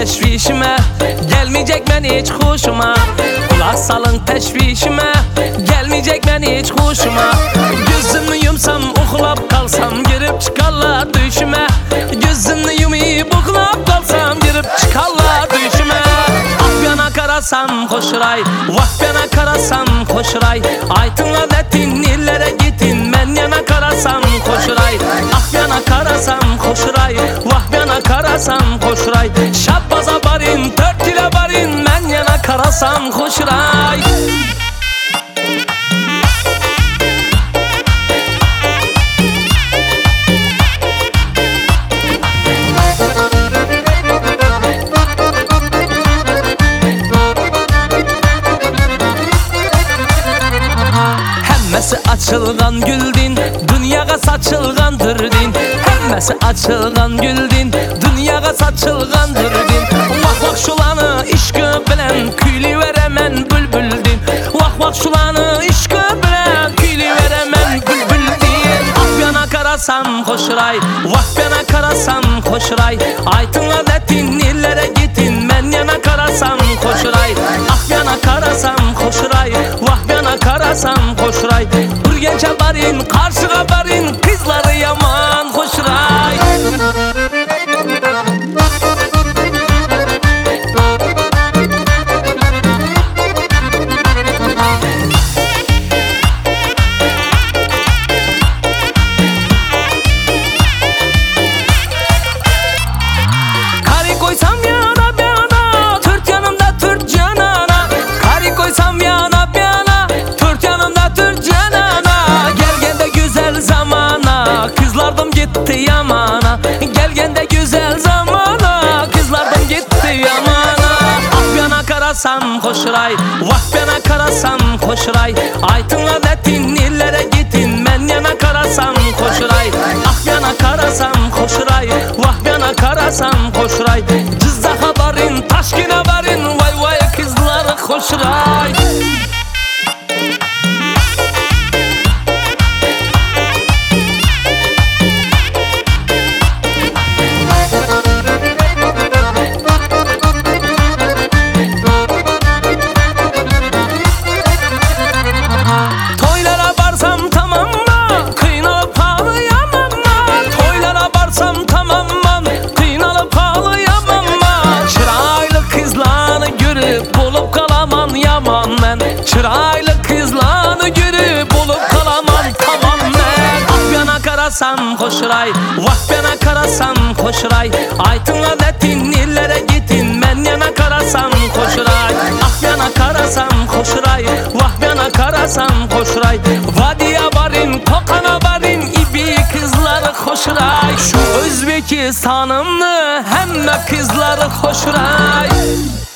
teşvişime, gelmeyecek ben hiç hoşuma. Kulak salın teşvişime, gelmeyecek ben hiç hoşuma. Gözümü yumsam uxlap kalsam, girip çıkarlar düşüme. Gözümü yumuyup uxlap kalsam, girip çıkarlar düşüme. Ah yana karasam hoşuray, vah yana karasam hoşuray. Aytınla detin illere gitin, ben yana karasam hoşuray. Ah yana karasam hoşuray, vah yana karasam hoşuray. Şabbaza barin, 4 ile barin, ben yana karasam hoşuray. Hemmesi açılgan güldin, dünyaga saçılgandır din. Hemmesi açılgan güldin, dünyaga saçılgandır din. Vah vah şulanı işkı bilen, küylü veremen bülbüldin. Vah vah şulanı işkı bilen, küylü veremen bülbüldin. Ah yana karasam hoşuray, vah yana karasam hoşuray. Aytınla detin illere gitin, ben yana karasam hoşuray. Ah yana karasam hoşuray, vah yana karasam hoşuray. Urgençe barin, karşıga barin, kızları yaman hoşuray. Kari koysam yana yana, Türk yanımda Türk canana. Kari koysam yana yana, Türk yanımda Türk canana. Gelgende güzel zamana, kızlardım gitti yamana. Gelgende güzel zamana, kızlardım gitti yamana. Ah yana karasam hoşuray, vah yana karasam hoşuray. Aytınla detin illere gitin, ben yana karasam hoşuray. Ah yana karasam hoşuray, vah yana karasam hoşuray. Cızzaha barin, Taşkine barin, vay vay kızları hoşuray. Toylara barsam tamam mı? Kıynalıp ağlayamam mı? Toylara barsam tamam mı? Kıynalıp ağlayamam mı? Çıraylı kızlarını görüp bulup kalamam yaman ben. Çıraylı kızlarını görüp bulup kalamam tamam ben. Ah yana karasam hoşuray, vah yana karasam hoşuray. Aytınla detin illere gitin, ben yana karasam hoşuray. Ah yana karasam hoşuray, vah yana karasam hoşuray. Vadiye barin, Kokana barin, ibi kızları hoşuray. Şu Özbekistanımlı hemme kızları hoşuray.